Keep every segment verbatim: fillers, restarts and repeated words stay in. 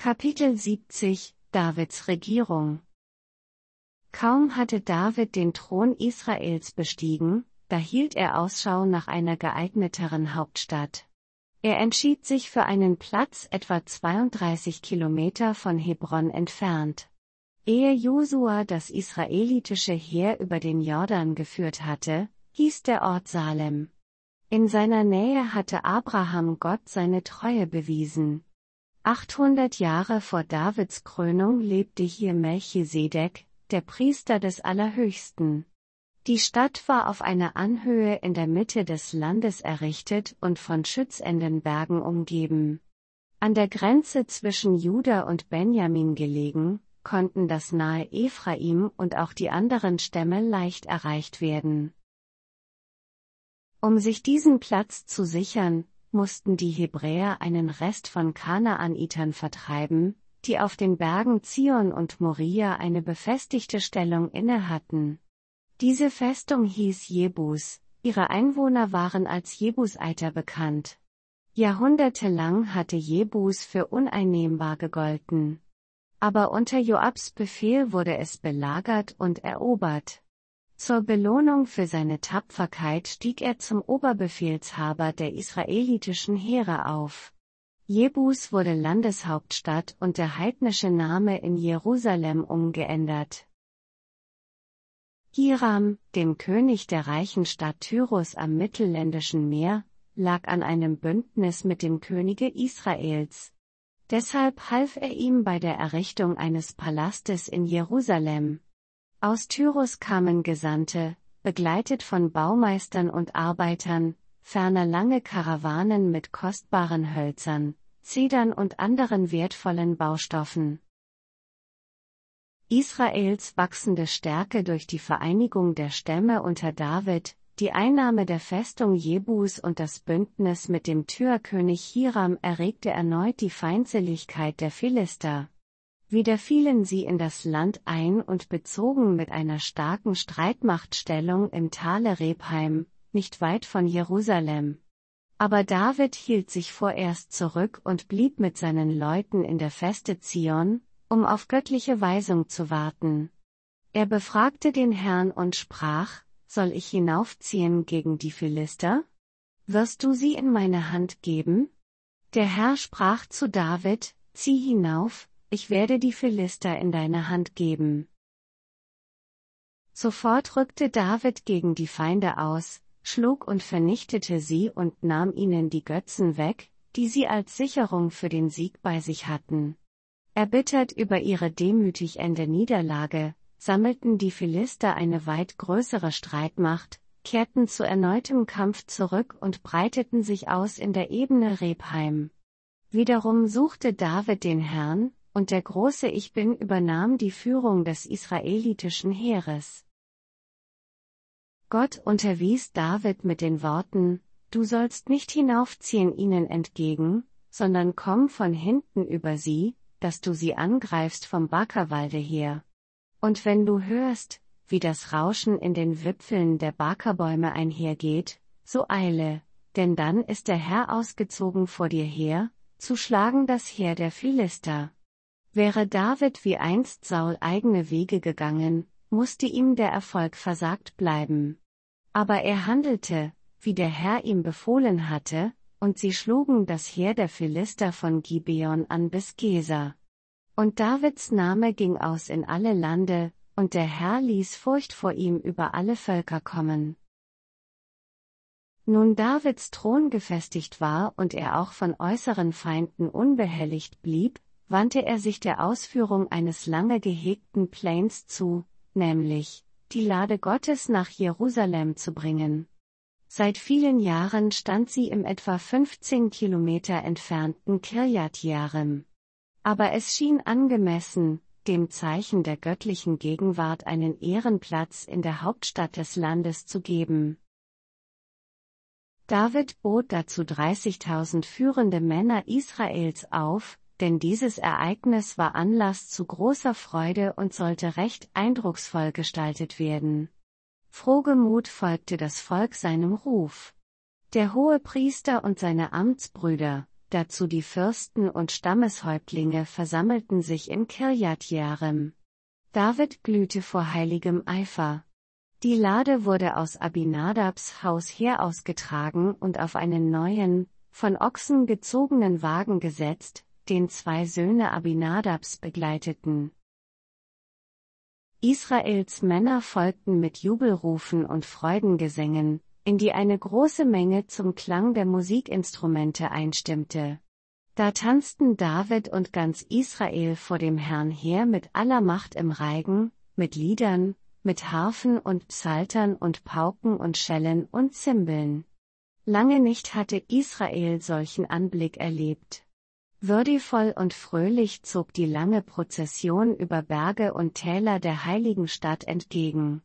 Kapitel siebzig Davids Regierung. Kaum hatte David den Thron Israels bestiegen, da hielt er Ausschau nach einer geeigneteren Hauptstadt. Er entschied sich für einen Platz etwa zweiunddreißig Kilometer von Hebron entfernt. Ehe Josua das israelitische Heer über den Jordan geführt hatte, hieß der Ort Salem. In seiner Nähe hatte Abraham Gott seine Treue bewiesen. achthundert Jahre vor Davids Krönung lebte hier Melchisedek, der Priester des Allerhöchsten. Die Stadt war auf einer Anhöhe in der Mitte des Landes errichtet und von schützenden Bergen umgeben. An der Grenze zwischen Juda und Benjamin gelegen, konnten das nahe Ephraim und auch die anderen Stämme leicht erreicht werden. Um sich diesen Platz zu sichern, mussten die Hebräer einen Rest von Kanaanitern vertreiben, die auf den Bergen Zion und Moria eine befestigte Stellung innehatten. Diese Festung hieß Jebus, ihre Einwohner waren als Jebuseiter bekannt. Jahrhundertelang hatte Jebus für uneinnehmbar gegolten. Aber unter Joabs Befehl wurde es belagert und erobert. Zur Belohnung für seine Tapferkeit stieg er zum Oberbefehlshaber der israelitischen Heere auf. Jebus wurde Landeshauptstadt und der heidnische Name in Jerusalem umgeändert. Hiram, dem König der reichen Stadt Tyrus am Mittelländischen Meer, lag an einem Bündnis mit dem Könige Israels. Deshalb half er ihm bei der Errichtung eines Palastes in Jerusalem. Aus Tyrus kamen Gesandte, begleitet von Baumeistern und Arbeitern, ferner lange Karawanen mit kostbaren Hölzern, Zedern und anderen wertvollen Baustoffen. Israels wachsende Stärke durch die Vereinigung der Stämme unter David, die Einnahme der Festung Jebus und das Bündnis mit dem Tyrkönig Hiram erregte erneut die Feindseligkeit der Philister. Wieder fielen sie in das Land ein und bezogen mit einer starken Streitmacht Stellung im Tale Rephaim, nicht weit von Jerusalem. Aber David hielt sich vorerst zurück und blieb mit seinen Leuten in der Feste Zion, um auf göttliche Weisung zu warten. Er befragte den Herrn und sprach: Soll ich hinaufziehen gegen die Philister? Wirst du sie in meine Hand geben? Der Herr sprach zu David: Zieh hinauf, ich werde die Philister in deine Hand geben. Sofort rückte David gegen die Feinde aus, schlug und vernichtete sie und nahm ihnen die Götzen weg, die sie als Sicherung für den Sieg bei sich hatten. Erbittert über ihre demütigende Niederlage, sammelten die Philister eine weit größere Streitmacht, kehrten zu erneutem Kampf zurück und breiteten sich aus in der Ebene Rephaim. Wiederum suchte David den Herrn, und der große Ich Bin übernahm die Führung des israelitischen Heeres. Gott unterwies David mit den Worten: Du sollst nicht hinaufziehen ihnen entgegen, sondern komm von hinten über sie, dass du sie angreifst vom Bakerwalde her. Und wenn du hörst, wie das Rauschen in den Wipfeln der Bakerbäume einhergeht, so eile, denn dann ist der Herr ausgezogen vor dir her, zu schlagen das Heer der Philister. Wäre David wie einst Saul eigene Wege gegangen, musste ihm der Erfolg versagt bleiben. Aber er handelte, wie der Herr ihm befohlen hatte, und sie schlugen das Heer der Philister von Gibeon an bis Gesa. Und Davids Name ging aus in alle Lande, und der Herr ließ Furcht vor ihm über alle Völker kommen. Nun Davids Thron gefestigt war und er auch von äußeren Feinden unbehelligt blieb, wandte er sich der Ausführung eines lange gehegten Plans zu, nämlich, die Lade Gottes nach Jerusalem zu bringen. Seit vielen Jahren stand sie im etwa fünfzehn Kilometer entfernten Kirjat Jearim. Aber es schien angemessen, dem Zeichen der göttlichen Gegenwart einen Ehrenplatz in der Hauptstadt des Landes zu geben. David bot dazu dreißigtausend führende Männer Israels auf, denn dieses Ereignis war Anlass zu großer Freude und sollte recht eindrucksvoll gestaltet werden. Frohgemut folgte das Volk seinem Ruf. Der Hohepriester und seine Amtsbrüder, dazu die Fürsten und Stammeshäuptlinge versammelten sich in Kirjat Jearim. David glühte vor heiligem Eifer. Die Lade wurde aus Abinadabs Haus her ausgetragen und auf einen neuen, von Ochsen gezogenen Wagen gesetzt, den zwei Söhne Abinadabs begleiteten. Israels Männer folgten mit Jubelrufen und Freudengesängen, in die eine große Menge zum Klang der Musikinstrumente einstimmte. Da tanzten David und ganz Israel vor dem Herrn her mit aller Macht im Reigen, mit Liedern, mit Harfen und Psaltern und Pauken und Schellen und Zimbeln. Lange nicht hatte Israel solchen Anblick erlebt. Würdevoll und fröhlich zog die lange Prozession über Berge und Täler der heiligen Stadt entgegen.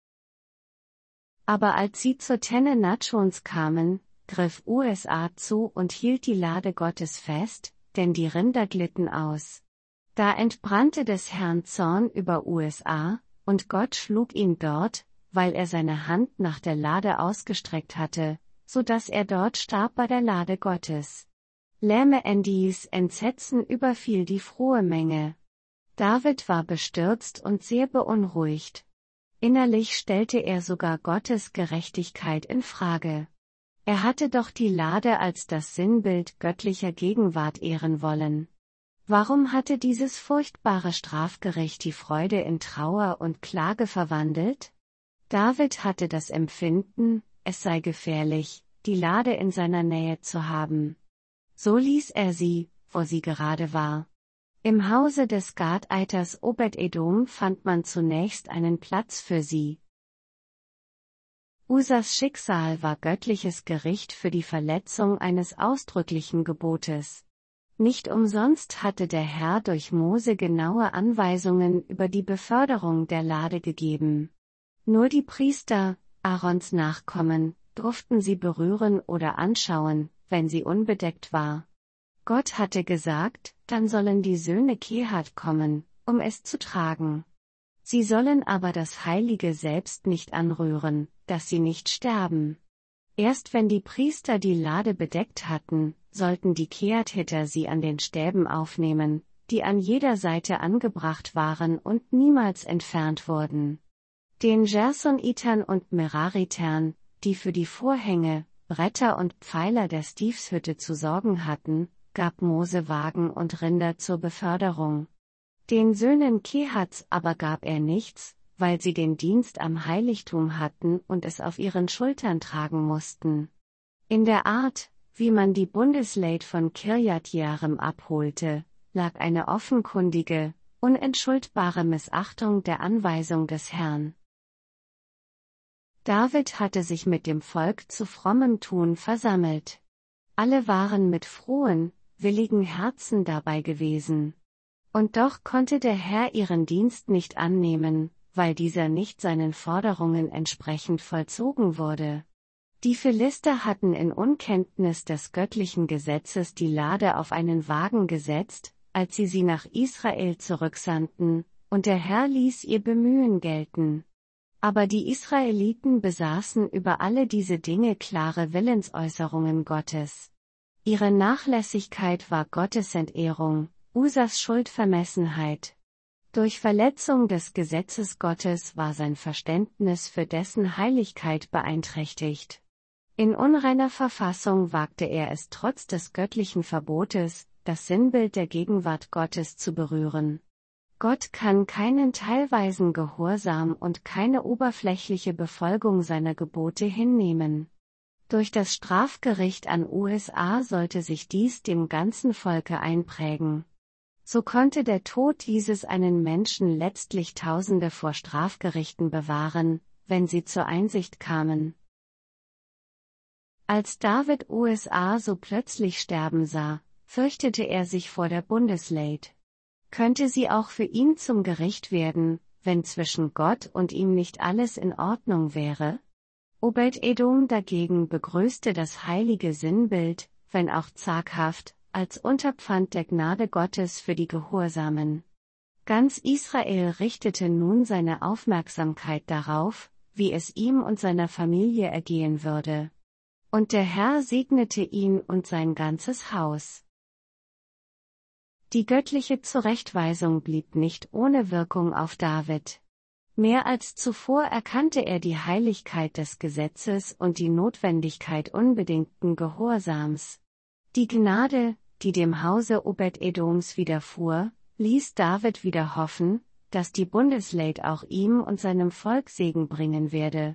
Aber als sie zur Tenne Nachschons kamen, griff U S A zu und hielt die Lade Gottes fest, denn die Rinder glitten aus. Da entbrannte des Herrn Zorn über U S A, und Gott schlug ihn dort, weil er seine Hand nach der Lade ausgestreckt hatte, so dass er dort starb bei der Lade Gottes. Lähme Endies Entsetzen überfiel die frohe Menge. David war bestürzt und sehr beunruhigt. Innerlich stellte er sogar Gottes Gerechtigkeit in Frage. Er hatte doch die Lade als das Sinnbild göttlicher Gegenwart ehren wollen. Warum hatte dieses furchtbare Strafgericht die Freude in Trauer und Klage verwandelt? David hatte das Empfinden, es sei gefährlich, die Lade in seiner Nähe zu haben. So ließ er sie, wo sie gerade war. Im Hause des Gadeiters Obed-Edom fand man zunächst einen Platz für sie. Usas Schicksal war göttliches Gericht für die Verletzung eines ausdrücklichen Gebotes. Nicht umsonst hatte der Herr durch Mose genaue Anweisungen über die Beförderung der Lade gegeben. Nur die Priester, Aarons Nachkommen, durften sie berühren oder anschauen, wenn sie unbedeckt war. Gott hatte gesagt, dann sollen die Söhne Kehat kommen, um es zu tragen. Sie sollen aber das Heilige selbst nicht anrühren, dass sie nicht sterben. Erst wenn die Priester die Lade bedeckt hatten, sollten die Kehathiter sie an den Stäben aufnehmen, die an jeder Seite angebracht waren und niemals entfernt wurden. Den Gersonitern und Meraritern, die für die Vorhänge, Bretter und Pfeiler der Stiefshütte zu sorgen hatten, gab Mose Wagen und Rinder zur Beförderung. Den Söhnen Kehats aber gab er nichts, weil sie den Dienst am Heiligtum hatten und es auf ihren Schultern tragen mussten. In der Art, wie man die Bundeslade von Kirjat Jearim abholte, lag eine offenkundige, unentschuldbare Missachtung der Anweisung des Herrn. David hatte sich mit dem Volk zu frommem Tun versammelt. Alle waren mit frohen, willigen Herzen dabei gewesen. Und doch konnte der Herr ihren Dienst nicht annehmen, weil dieser nicht seinen Forderungen entsprechend vollzogen wurde. Die Philister hatten in Unkenntnis des göttlichen Gesetzes die Lade auf einen Wagen gesetzt, als sie sie nach Israel zurücksandten, und der Herr ließ ihr Bemühen gelten. Aber die Israeliten besaßen über alle diese Dinge klare Willensäußerungen Gottes. Ihre Nachlässigkeit war Gottesentehrung, Usas Schuldvermessenheit. Durch Verletzung des Gesetzes Gottes war sein Verständnis für dessen Heiligkeit beeinträchtigt. In unreiner Verfassung wagte er es trotz des göttlichen Verbotes, das Sinnbild der Gegenwart Gottes zu berühren. Gott kann keinen teilweisen Gehorsam und keine oberflächliche Befolgung seiner Gebote hinnehmen. Durch das Strafgericht an U S A sollte sich dies dem ganzen Volke einprägen. So konnte der Tod dieses einen Menschen letztlich Tausende vor Strafgerichten bewahren, wenn sie zur Einsicht kamen. Als David U S A so plötzlich sterben sah, fürchtete er sich vor der Bundeslade. Könnte sie auch für ihn zum Gericht werden, wenn zwischen Gott und ihm nicht alles in Ordnung wäre? Obed-Edom dagegen begrüßte das heilige Sinnbild, wenn auch zaghaft, als Unterpfand der Gnade Gottes für die Gehorsamen. Ganz Israel richtete nun seine Aufmerksamkeit darauf, wie es ihm und seiner Familie ergehen würde. Und der Herr segnete ihn und sein ganzes Haus. Die göttliche Zurechtweisung blieb nicht ohne Wirkung auf David. Mehr als zuvor erkannte er die Heiligkeit des Gesetzes und die Notwendigkeit unbedingten Gehorsams. Die Gnade, die dem Hause Obed-Edoms widerfuhr, ließ David wieder hoffen, dass die Bundeslade auch ihm und seinem Volk Segen bringen werde.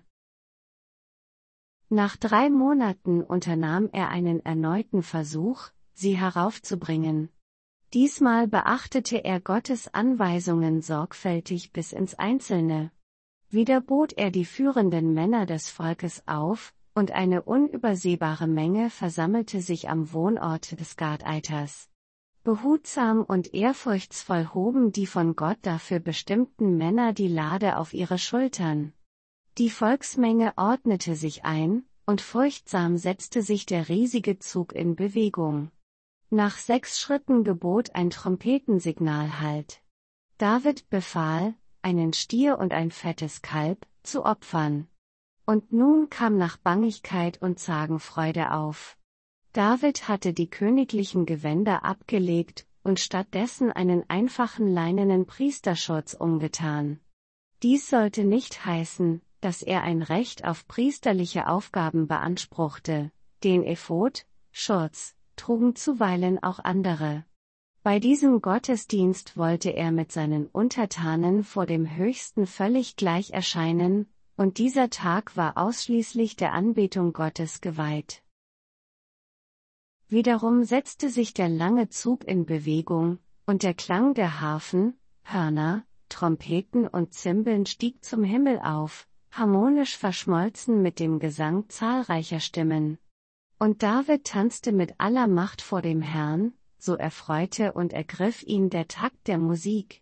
Nach drei Monaten unternahm er einen erneuten Versuch, sie heraufzubringen. Diesmal beachtete er Gottes Anweisungen sorgfältig bis ins Einzelne. Wieder bot er die führenden Männer des Volkes auf, und eine unübersehbare Menge versammelte sich am Wohnort des Gadeiters. Behutsam und ehrfurchtsvoll hoben die von Gott dafür bestimmten Männer die Lade auf ihre Schultern. Die Volksmenge ordnete sich ein, und furchtsam setzte sich der riesige Zug in Bewegung. Nach sechs Schritten gebot ein Trompetensignal Halt. David befahl, einen Stier und ein fettes Kalb zu opfern. Und nun kam nach Bangigkeit und Zagenfreude auf. David hatte die königlichen Gewänder abgelegt und stattdessen einen einfachen leinenen Priesterschurz umgetan. Dies sollte nicht heißen, dass er ein Recht auf priesterliche Aufgaben beanspruchte. Den Ephod, Schurz, trugen zuweilen auch andere. Bei diesem Gottesdienst wollte er mit seinen Untertanen vor dem Höchsten völlig gleich erscheinen, und dieser Tag war ausschließlich der Anbetung Gottes geweiht. Wiederum setzte sich der lange Zug in Bewegung, und der Klang der Harfen, Hörner, Trompeten und Zimbeln stieg zum Himmel auf, harmonisch verschmolzen mit dem Gesang zahlreicher Stimmen. Und David tanzte mit aller Macht vor dem Herrn, so erfreute und ergriff ihn der Takt der Musik.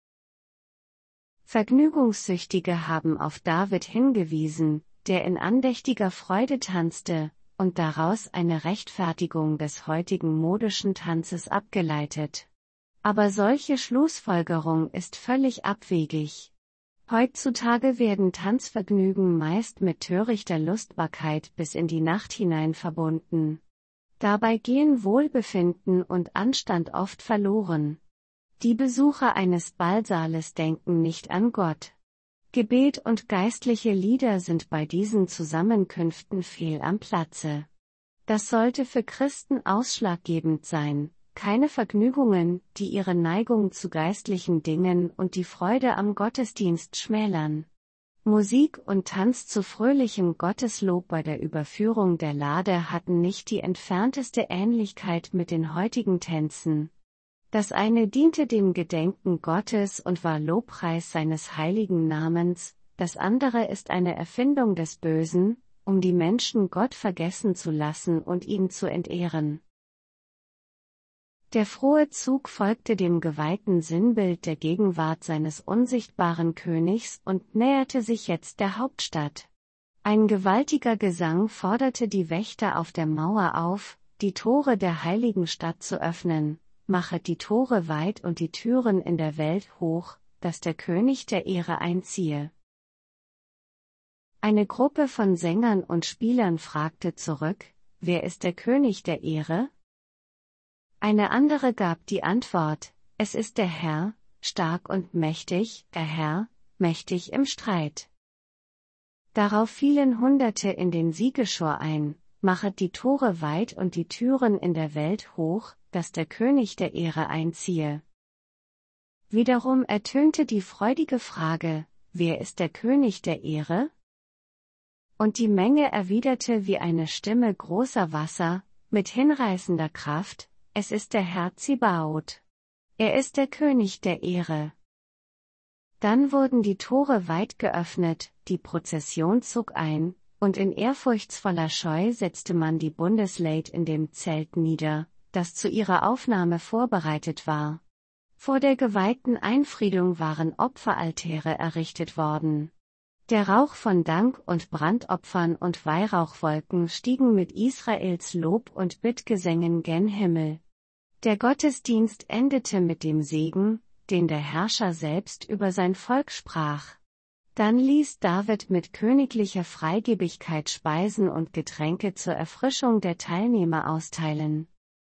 Vergnügungssüchtige haben auf David hingewiesen, der in andächtiger Freude tanzte, und daraus eine Rechtfertigung des heutigen modischen Tanzes abgeleitet. Aber solche Schlussfolgerung ist völlig abwegig. Heutzutage werden Tanzvergnügen meist mit törichter Lustbarkeit bis in die Nacht hinein verbunden. Dabei gehen Wohlbefinden und Anstand oft verloren. Die Besucher eines Ballsaales denken nicht an Gott. Gebet und geistliche Lieder sind bei diesen Zusammenkünften fehl am Platze. Das sollte für Christen ausschlaggebend sein, keine Vergnügungen, die ihre Neigung zu geistlichen Dingen und die Freude am Gottesdienst schmälern. Musik und Tanz zu fröhlichem Gotteslob bei der Überführung der Lade hatten nicht die entfernteste Ähnlichkeit mit den heutigen Tänzen. Das eine diente dem Gedenken Gottes und war Lobpreis seines heiligen Namens, das andere ist eine Erfindung des Bösen, um die Menschen Gott vergessen zu lassen und ihn zu entehren. Der frohe Zug folgte dem geweihten Sinnbild der Gegenwart seines unsichtbaren Königs und näherte sich jetzt der Hauptstadt. Ein gewaltiger Gesang forderte die Wächter auf der Mauer auf, die Tore der heiligen Stadt zu öffnen. Machet die Tore weit und die Türen in der Welt hoch, dass der König der Ehre einziehe. Eine Gruppe von Sängern und Spielern fragte zurück, wer ist der König der Ehre? Eine andere gab die Antwort, es ist der Herr, stark und mächtig, der Herr, mächtig im Streit. Darauf fielen Hunderte in den Siegesschor ein, machet die Tore weit und die Türen in der Welt hoch, dass der König der Ehre einziehe. Wiederum ertönte die freudige Frage, wer ist der König der Ehre? Und die Menge erwiderte wie eine Stimme großer Wasser, mit hinreißender Kraft, es ist der Herr Zebaoth. Er ist der König der Ehre. Dann wurden die Tore weit geöffnet, die Prozession zog ein, und in ehrfurchtsvoller Scheu setzte man die Bundeslade in dem Zelt nieder, das zu ihrer Aufnahme vorbereitet war. Vor der geweihten Einfriedung waren Opferaltäre errichtet worden. Der Rauch von Dank- und Brandopfern und Weihrauchwolken stiegen mit Israels Lob- und Bittgesängen gen Himmel. Der Gottesdienst endete mit dem Segen, den der Herrscher selbst über sein Volk sprach. Dann ließ David mit königlicher Freigebigkeit Speisen und Getränke zur Erfrischung der Teilnehmer austeilen.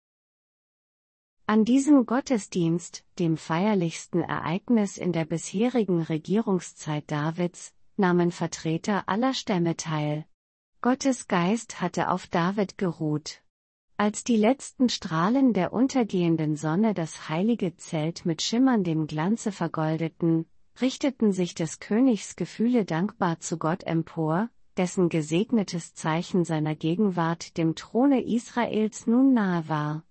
An diesem Gottesdienst, dem feierlichsten Ereignis in der bisherigen Regierungszeit Davids, nahmen Vertreter aller Stämme teil. Gottes Geist hatte auf David geruht. Als die letzten Strahlen der untergehenden Sonne das heilige Zelt mit schimmerndem Glanze vergoldeten, richteten sich des Königs Gefühle dankbar zu Gott empor, dessen gesegnetes Zeichen seiner Gegenwart dem Throne Israels nun nahe war.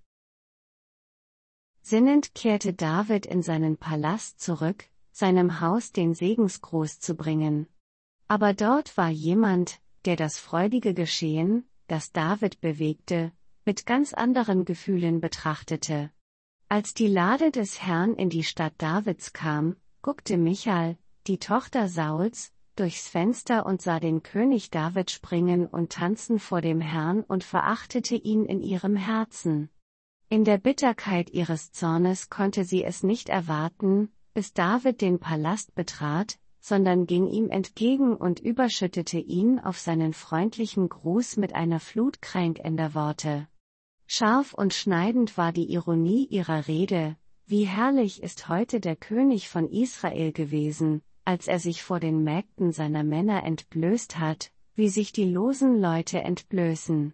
Sinnend kehrte David in seinen Palast zurück, seinem Haus den Segensgruß zu bringen. Aber dort war jemand, der das freudige Geschehen, das David bewegte, mit ganz anderen Gefühlen betrachtete. Als die Lade des Herrn in die Stadt Davids kam, guckte Michal, die Tochter Sauls, durchs Fenster und sah den König David springen und tanzen vor dem Herrn und verachtete ihn in ihrem Herzen. In der Bitterkeit ihres Zornes konnte sie es nicht erwarten, bis David den Palast betrat, sondern ging ihm entgegen und überschüttete ihn auf seinen freundlichen Gruß mit einer Flut kränkender Worte. Scharf und schneidend war die Ironie ihrer Rede: Wie herrlich ist heute der König von Israel gewesen, als er sich vor den Mägden seiner Männer entblößt hat, wie sich die losen Leute entblößen.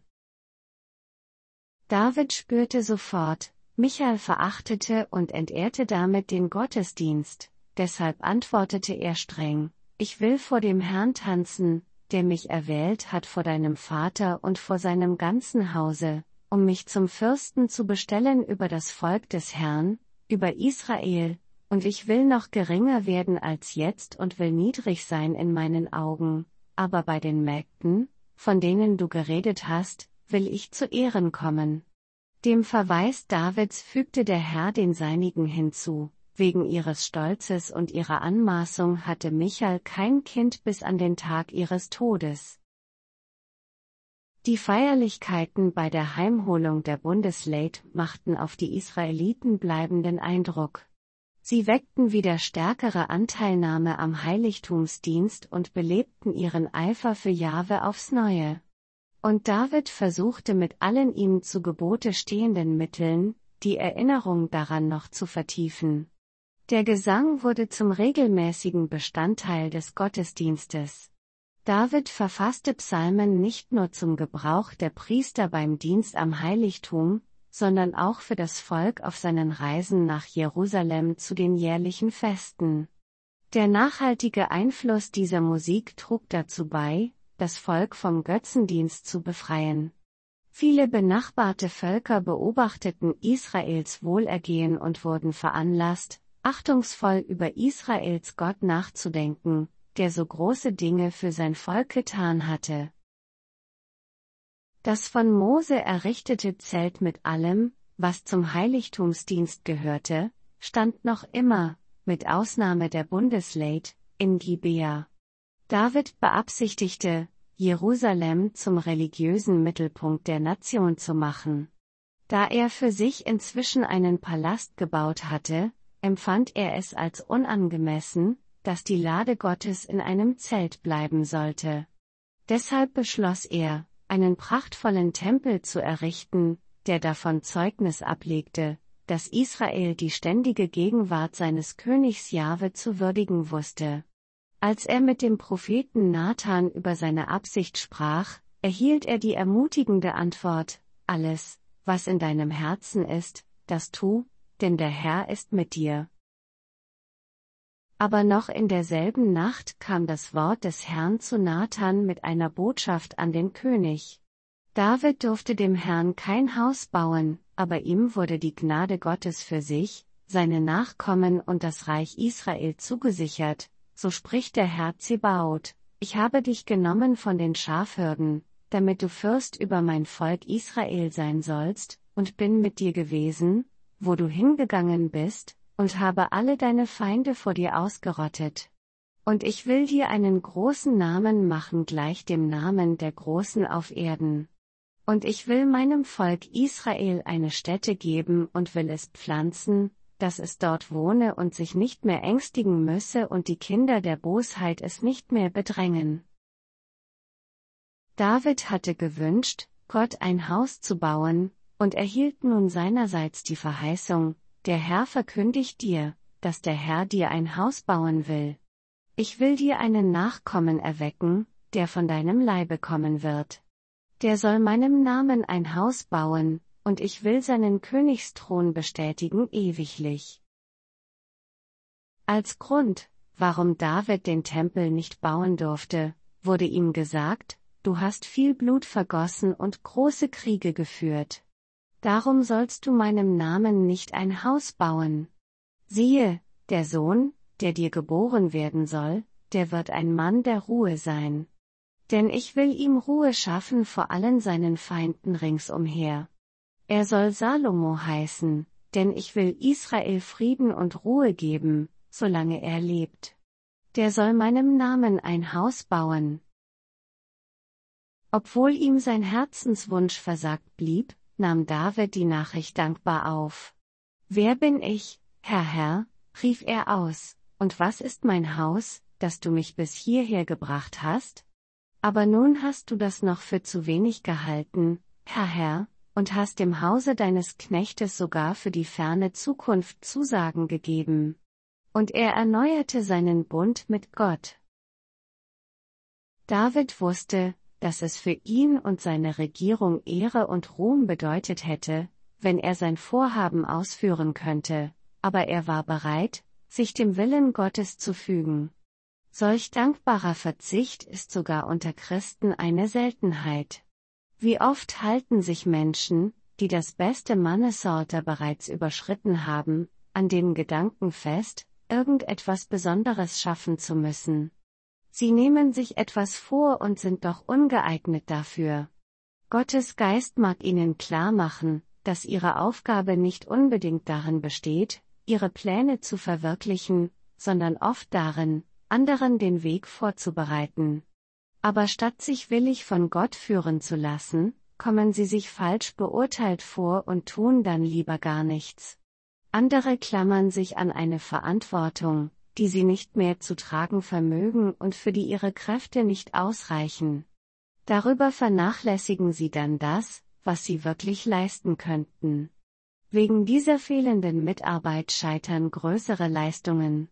David spürte sofort, Michal verachtete und entehrte damit den Gottesdienst, deshalb antwortete er streng: Ich will vor dem Herrn tanzen, der mich erwählt hat vor deinem Vater und vor seinem ganzen Hause, um mich zum Fürsten zu bestellen über das Volk des Herrn, über Israel, und ich will noch geringer werden als jetzt und will niedrig sein in meinen Augen, aber bei den Mägden, von denen du geredet hast, will ich zu Ehren kommen. Dem Verweis Davids fügte der Herr den Seinigen hinzu: Wegen ihres Stolzes und ihrer Anmaßung hatte Michal kein Kind bis an den Tag ihres Todes. Die Feierlichkeiten bei der Heimholung der Bundeslade machten auf die Israeliten bleibenden Eindruck. Sie weckten wieder stärkere Anteilnahme am Heiligtumsdienst und belebten ihren Eifer für Jahwe aufs Neue. Und David versuchte mit allen ihm zu Gebote stehenden Mitteln, die Erinnerung daran noch zu vertiefen. Der Gesang wurde zum regelmäßigen Bestandteil des Gottesdienstes. David verfasste Psalmen nicht nur zum Gebrauch der Priester beim Dienst am Heiligtum, sondern auch für das Volk auf seinen Reisen nach Jerusalem zu den jährlichen Festen. Der nachhaltige Einfluss dieser Musik trug dazu bei, das Volk vom Götzendienst zu befreien. Viele benachbarte Völker beobachteten Israels Wohlergehen und wurden veranlasst, achtungsvoll über Israels Gott nachzudenken, der so große Dinge für sein Volk getan hatte. Das von Mose errichtete Zelt mit allem, was zum Heiligtumsdienst gehörte, stand noch immer, mit Ausnahme der Bundeslade, in Gibea. David beabsichtigte, Jerusalem zum religiösen Mittelpunkt der Nation zu machen. Da er für sich inzwischen einen Palast gebaut hatte, empfand er es als unangemessen, dass die Lade Gottes in einem Zelt bleiben sollte. Deshalb beschloss er, einen prachtvollen Tempel zu errichten, der davon Zeugnis ablegte, dass Israel die ständige Gegenwart seines Königs Jahwe zu würdigen wusste. Als er mit dem Propheten Nathan über seine Absicht sprach, erhielt er die ermutigende Antwort: Alles, was in deinem Herzen ist, das tu, denn der Herr ist mit dir. Aber noch in derselben Nacht kam das Wort des Herrn zu Nathan mit einer Botschaft an den König. David durfte dem Herrn kein Haus bauen, aber ihm wurde die Gnade Gottes für sich, seine Nachkommen und das Reich Israel zugesichert. So spricht der Herr Zebaoth: Ich habe dich genommen von den Schafhirden, damit du Fürst über mein Volk Israel sein sollst, und bin mit dir gewesen, wo du hingegangen bist, und habe alle deine Feinde vor dir ausgerottet. Und ich will dir einen großen Namen machen gleich dem Namen der Großen auf Erden. Und ich will meinem Volk Israel eine Stätte geben und will es pflanzen, dass es dort wohne und sich nicht mehr ängstigen müsse und die Kinder der Bosheit es nicht mehr bedrängen. David hatte gewünscht, Gott ein Haus zu bauen, und erhielt nun seinerseits die Verheißung: Der Herr verkündigt dir, dass der Herr dir ein Haus bauen will. Ich will dir einen Nachkommen erwecken, der von deinem Leibe kommen wird. Der soll meinem Namen ein Haus bauen, und ich will seinen Königsthron bestätigen ewiglich. Als Grund, warum David den Tempel nicht bauen durfte, wurde ihm gesagt: Du hast viel Blut vergossen und große Kriege geführt. Darum sollst du meinem Namen nicht ein Haus bauen. Siehe, der Sohn, der dir geboren werden soll, der wird ein Mann der Ruhe sein. Denn ich will ihm Ruhe schaffen vor allen seinen Feinden ringsumher. Er soll Salomo heißen, denn ich will Israel Frieden und Ruhe geben, solange er lebt. Der soll meinem Namen ein Haus bauen. Obwohl ihm sein Herzenswunsch versagt blieb, nahm David die Nachricht dankbar auf. Wer bin ich, Herr Herr, rief er aus, und was ist mein Haus, dass du mich bis hierher gebracht hast? Aber nun hast du das noch für zu wenig gehalten, Herr Herr, und hast dem Hause deines Knechtes sogar für die ferne Zukunft Zusagen gegeben. Und er erneuerte seinen Bund mit Gott. David wusste, dass es für ihn und seine Regierung Ehre und Ruhm bedeutet hätte, wenn er sein Vorhaben ausführen könnte, aber er war bereit, sich dem Willen Gottes zu fügen. Solch dankbarer Verzicht ist sogar unter Christen eine Seltenheit. Wie oft halten sich Menschen, die das beste Mannesalter bereits überschritten haben, an den Gedanken fest, irgendetwas Besonderes schaffen zu müssen. Sie nehmen sich etwas vor und sind doch ungeeignet dafür. Gottes Geist mag ihnen klar machen, dass ihre Aufgabe nicht unbedingt darin besteht, ihre Pläne zu verwirklichen, sondern oft darin, anderen den Weg vorzubereiten. Aber statt sich willig von Gott führen zu lassen, kommen sie sich falsch beurteilt vor und tun dann lieber gar nichts. Andere klammern sich an eine Verantwortung, die sie nicht mehr zu tragen vermögen und für die ihre Kräfte nicht ausreichen. Darüber vernachlässigen sie dann das, was sie wirklich leisten könnten. Wegen dieser fehlenden Mitarbeit scheitern größere Leistungen.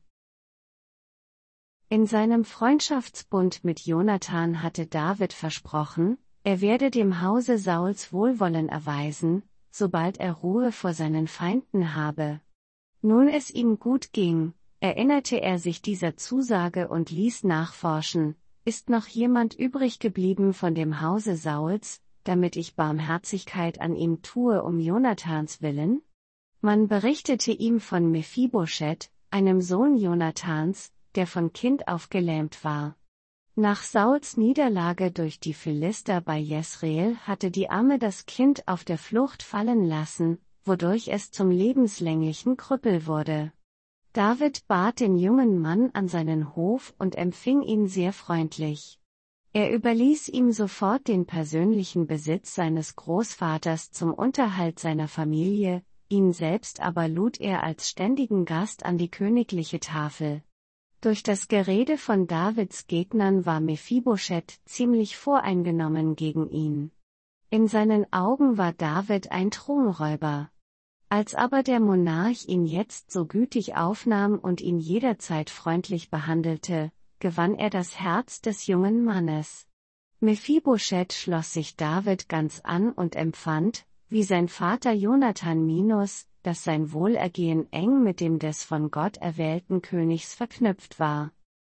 In seinem Freundschaftsbund mit Jonathan hatte David versprochen, er werde dem Hause Sauls Wohlwollen erweisen, sobald er Ruhe vor seinen Feinden habe. Nun es ihm gut ging, erinnerte er sich dieser Zusage und ließ nachforschen: Ist noch jemand übrig geblieben von dem Hause Sauls, damit ich Barmherzigkeit an ihm tue um Jonathans willen? Man berichtete ihm von Mephibosheth, einem Sohn Jonathans, der von Kind auf gelähmt war. Nach Sauls Niederlage durch die Philister bei Jesreel hatte die Amme das Kind auf der Flucht fallen lassen, wodurch es zum lebenslänglichen Krüppel wurde. David bat den jungen Mann an seinen Hof und empfing ihn sehr freundlich. Er überließ ihm sofort den persönlichen Besitz seines Großvaters zum Unterhalt seiner Familie, ihn selbst aber lud er als ständigen Gast an die königliche Tafel. Durch das Gerede von Davids Gegnern war Mephibosheth ziemlich voreingenommen gegen ihn. In seinen Augen war David ein Thronräuber. Als aber der Monarch ihn jetzt so gütig aufnahm und ihn jederzeit freundlich behandelte, gewann er das Herz des jungen Mannes. Mephibosheth schloss sich David ganz an und empfand, wie sein Vater Jonathan Minus, dass sein Wohlergehen eng mit dem des von Gott erwählten Königs verknüpft war.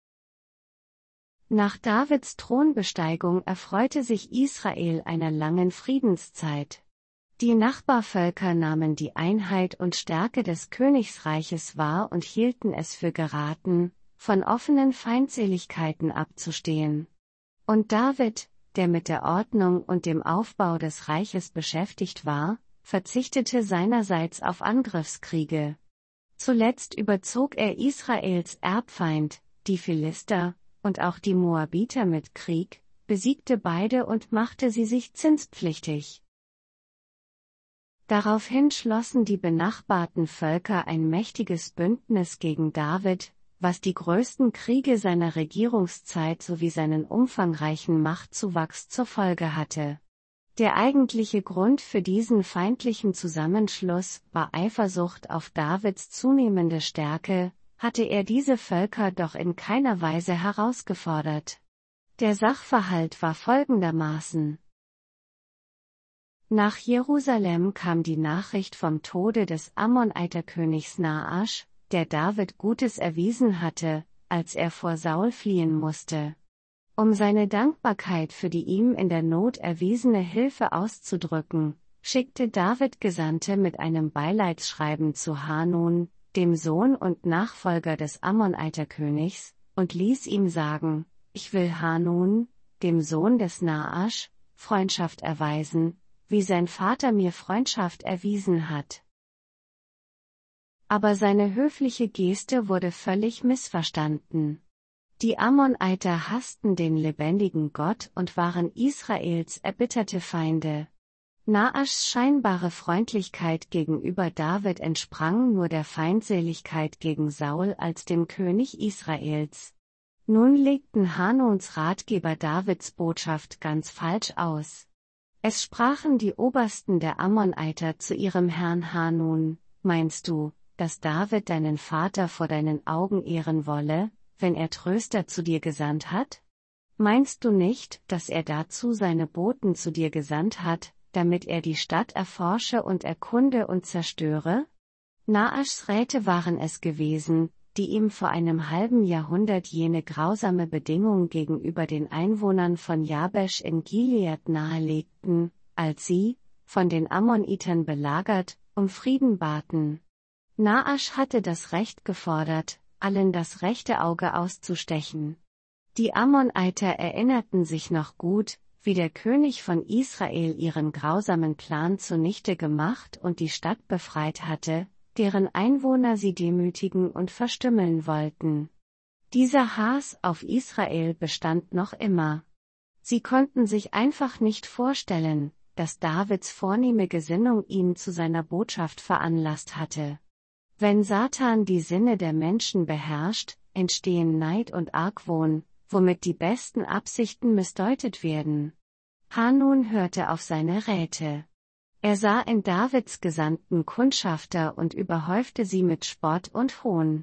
Nach Davids Thronbesteigung erfreute sich Israel einer langen Friedenszeit. Die Nachbarvölker nahmen die Einheit und Stärke des Königsreiches wahr und hielten es für geraten, von offenen Feindseligkeiten abzustehen. Und David, der mit der Ordnung und dem Aufbau des Reiches beschäftigt war, verzichtete seinerseits auf Angriffskriege. Zuletzt überzog er Israels Erbfeind, die Philister, und auch die Moabiter mit Krieg, besiegte beide und machte sie sich zinspflichtig. Daraufhin schlossen die benachbarten Völker ein mächtiges Bündnis gegen David, was die größten Kriege seiner Regierungszeit sowie seinen umfangreichen Machtzuwachs zur Folge hatte. Der eigentliche Grund für diesen feindlichen Zusammenschluss war Eifersucht auf Davids zunehmende Stärke, hatte er diese Völker doch in keiner Weise herausgefordert. Der Sachverhalt war folgendermaßen: Nach Jerusalem kam die Nachricht vom Tode des Ammoniterkönigs Naasch, der David Gutes erwiesen hatte, als er vor Saul fliehen musste. Um seine Dankbarkeit für die ihm in der Not erwiesene Hilfe auszudrücken, schickte David Gesandte mit einem Beileidsschreiben zu Hanun, dem Sohn und Nachfolger des Ammoniterkönigs, und ließ ihm sagen: Ich will Hanun, dem Sohn des Naasch, Freundschaft erweisen, wie sein Vater mir Freundschaft erwiesen hat. Aber seine höfliche Geste wurde völlig missverstanden. Die Ammoniter hassten den lebendigen Gott und waren Israels erbitterte Feinde. Naaschs scheinbare Freundlichkeit gegenüber David entsprang nur der Feindseligkeit gegen Saul als dem König Israels. Nun legten Hanuns Ratgeber Davids Botschaft ganz falsch aus. Es sprachen die Obersten der Ammoniter zu ihrem Herrn Hanun: Meinst du, dass David deinen Vater vor deinen Augen ehren wolle, wenn er Tröster zu dir gesandt hat? Meinst du nicht, dass er dazu seine Boten zu dir gesandt hat, damit er die Stadt erforsche und erkunde und zerstöre? Naaschs Räte waren es gewesen, die ihm vor einem halben Jahrhundert jene grausame Bedingung gegenüber den Einwohnern von Jabesch in Gilead nahelegten, als sie, von den Ammonitern belagert, um Frieden baten. Naasch hatte das Recht gefordert, allen das rechte Auge auszustechen. Die Ammoniter erinnerten sich noch gut, wie der König von Israel ihren grausamen Plan zunichte gemacht und die Stadt befreit hatte, deren Einwohner sie demütigen und verstümmeln wollten. Dieser Hass auf Israel bestand noch immer. Sie konnten sich einfach nicht vorstellen, dass Davids vornehme Gesinnung ihn zu seiner Botschaft veranlasst hatte. Wenn Satan die Sinne der Menschen beherrscht, entstehen Neid und Argwohn, womit die besten Absichten missdeutet werden. Hanun hörte auf seine Räte. Er sah in Davids Gesandten Kundschafter und überhäufte sie mit Spott und Hohn.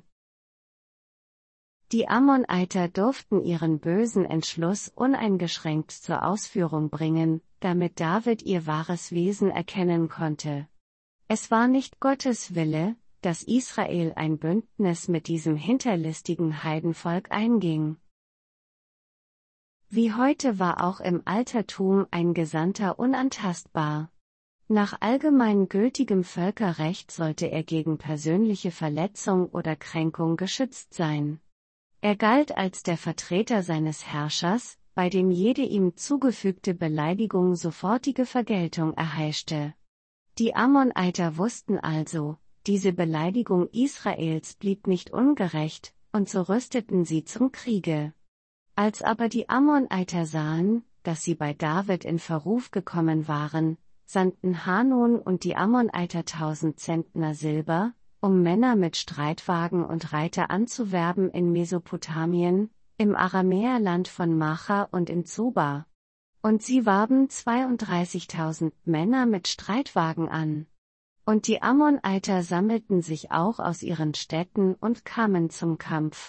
Die Ammoniter durften ihren bösen Entschluss uneingeschränkt zur Ausführung bringen, damit David ihr wahres Wesen erkennen konnte. Es war nicht Gottes Wille, dass Israel ein Bündnis mit diesem hinterlistigen Heidenvolk einging. Wie heute war auch im Altertum ein Gesandter unantastbar. Nach allgemein gültigem Völkerrecht sollte er gegen persönliche Verletzung oder Kränkung geschützt sein. Er galt als der Vertreter seines Herrschers, bei dem jede ihm zugefügte Beleidigung sofortige Vergeltung erheischte. Die Ammoniter wussten also, diese Beleidigung Israels blieb nicht ungerecht, und so rüsteten sie zum Kriege. Als aber die Ammoniter sahen, dass sie bei David in Verruf gekommen waren, sandten Hanun und die Ammoniter tausend Zentner Silber, um Männer mit Streitwagen und Reiter anzuwerben in Mesopotamien, im Aramäerland von Macha und in Zoba. Und sie warben zweiunddreißigtausend Männer mit Streitwagen an. Und die Ammoniter sammelten sich auch aus ihren Städten und kamen zum Kampf.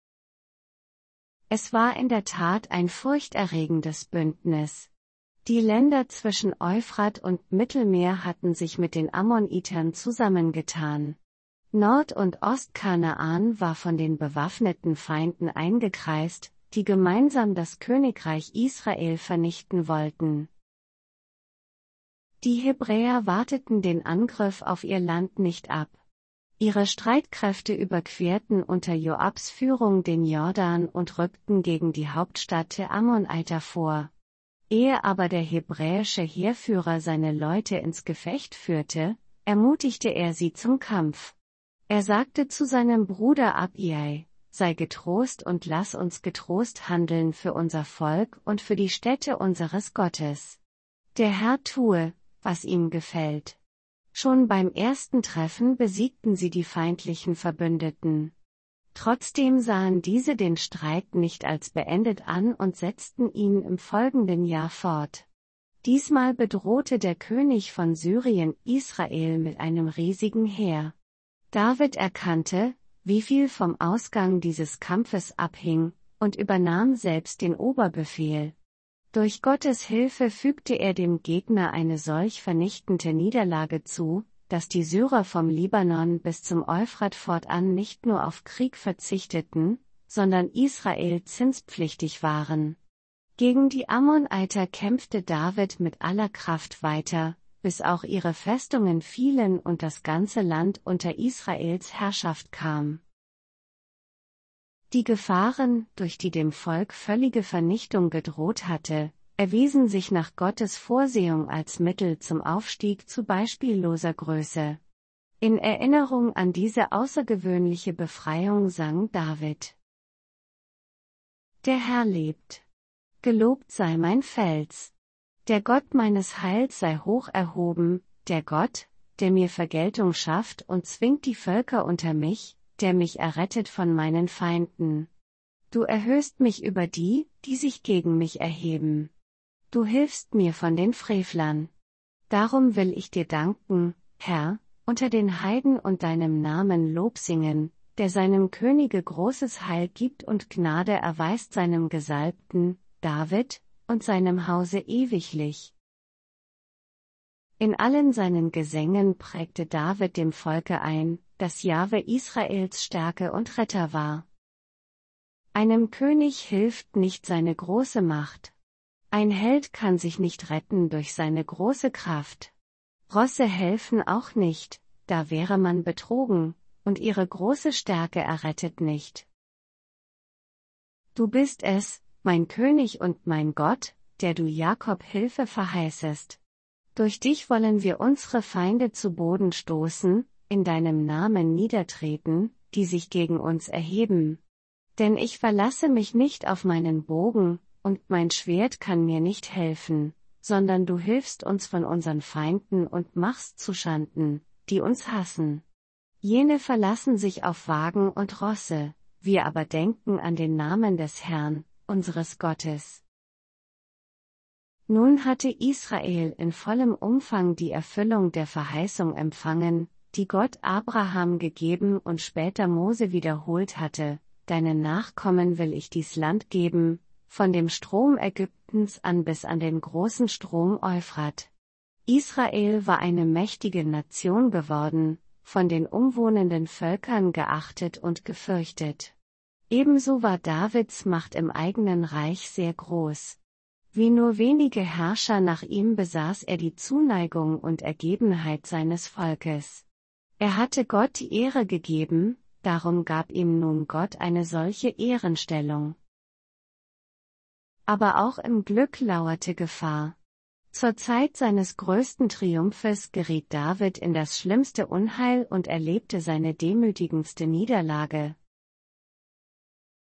Es war in der Tat ein furchterregendes Bündnis. Die Länder zwischen Euphrat und Mittelmeer hatten sich mit den Ammonitern zusammengetan. Nord- und Ostkanaan war von den bewaffneten Feinden eingekreist, die gemeinsam das Königreich Israel vernichten wollten. Die Hebräer warteten den Angriff auf ihr Land nicht ab. Ihre Streitkräfte überquerten unter Joabs Führung den Jordan und rückten gegen die Hauptstadt der Ammoniter vor. Ehe aber der hebräische Heerführer seine Leute ins Gefecht führte, ermutigte er sie zum Kampf. Er sagte zu seinem Bruder Abiai: Sei getrost und lass uns getrost handeln für unser Volk und für die Stätte unseres Gottes. Der Herr tue, was ihm gefällt. Schon beim ersten Treffen besiegten sie die feindlichen Verbündeten. Trotzdem sahen diese den Streit nicht als beendet an und setzten ihn im folgenden Jahr fort. Diesmal bedrohte der König von Syrien Israel mit einem riesigen Heer. David erkannte, wie viel vom Ausgang dieses Kampfes abhing, und übernahm selbst den Oberbefehl. Durch Gottes Hilfe fügte er dem Gegner eine solch vernichtende Niederlage zu, dass die Syrer vom Libanon bis zum Euphrat fortan nicht nur auf Krieg verzichteten, sondern Israel zinspflichtig waren. Gegen die Ammoniter kämpfte David mit aller Kraft weiter, bis auch ihre Festungen fielen und das ganze Land unter Israels Herrschaft kam. Die Gefahren, durch die dem Volk völlige Vernichtung gedroht hatte, erwiesen sich nach Gottes Vorsehung als Mittel zum Aufstieg zu beispielloser Größe. In Erinnerung an diese außergewöhnliche Befreiung sang David: Der Herr lebt. Gelobt sei mein Fels. Der Gott meines Heils sei hoch erhoben, der Gott, der mir Vergeltung schafft und zwingt die Völker unter mich, der mich errettet von meinen Feinden. Du erhöhst mich über die, die sich gegen mich erheben. Du hilfst mir von den Frevlern. Darum will ich dir danken, Herr, unter den Heiden und deinem Namen Lob singen, der seinem Könige großes Heil gibt und Gnade erweist seinem Gesalbten, David, und seinem Hause ewiglich. In allen seinen Gesängen prägte David dem Volke ein, dass Jahwe Israels Stärke und Retter war. Einem König hilft nicht seine große Macht. Ein Held kann sich nicht retten durch seine große Kraft. Rosse helfen auch nicht, da wäre man betrogen, und ihre große Stärke errettet nicht. Du bist es, mein König und mein Gott, der du Jakob Hilfe verheißest. Durch dich wollen wir unsere Feinde zu Boden stoßen, in deinem Namen niedertreten, die sich gegen uns erheben. Denn ich verlasse mich nicht auf meinen Bogen, und mein Schwert kann mir nicht helfen, sondern du hilfst uns von unseren Feinden und machst zuschanden, die uns hassen. Jene verlassen sich auf Wagen und Rosse, wir aber denken an den Namen des Herrn, unseres Gottes. Nun hatte Israel in vollem Umfang die Erfüllung der Verheißung empfangen, die Gott Abraham gegeben und später Mose wiederholt hatte: Deinen Nachkommen will ich dies Land geben, von dem Strom Ägyptens an bis an den großen Strom Euphrat. Israel war eine mächtige Nation geworden, von den umwohnenden Völkern geachtet und gefürchtet. Ebenso war Davids Macht im eigenen Reich sehr groß. Wie nur wenige Herrscher nach ihm besaß er die Zuneigung und Ergebenheit seines Volkes. Er hatte Gott die Ehre gegeben, darum gab ihm nun Gott eine solche Ehrenstellung. Aber auch im Glück lauerte Gefahr. Zur Zeit seines größten Triumphes geriet David in das schlimmste Unheil und erlebte seine demütigendste Niederlage,